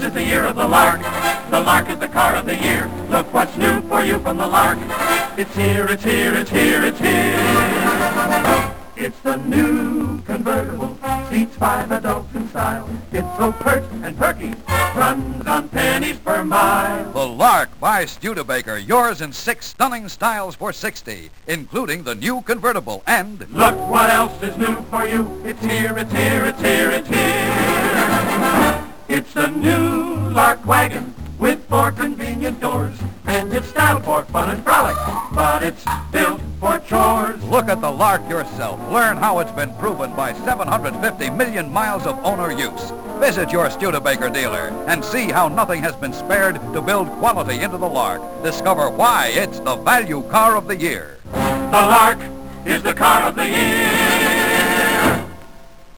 is the year of the Lark. The Lark is the car of the year. Look what's new for you from the Lark. It's here, it's here, it's here, it's here. It's the new convertible, seats 5 adults in style. It's so pert and perky, runs on pennies per mile. The Lark by Studebaker, yours in 6 stunning styles for $60, including the new convertible and... Look what else is new for you. It's here, it's here, it's here, it's here. It's the new Lark wagon with 4 convenient doors. And it's styled for fun and frolic, but it's built for chores. Look at the Lark yourself. Learn how it's been proven by 750 million miles of owner use. Visit your Studebaker dealer and see how nothing has been spared to build quality into the Lark. Discover why it's the value car of the year. The Lark is the car of the year.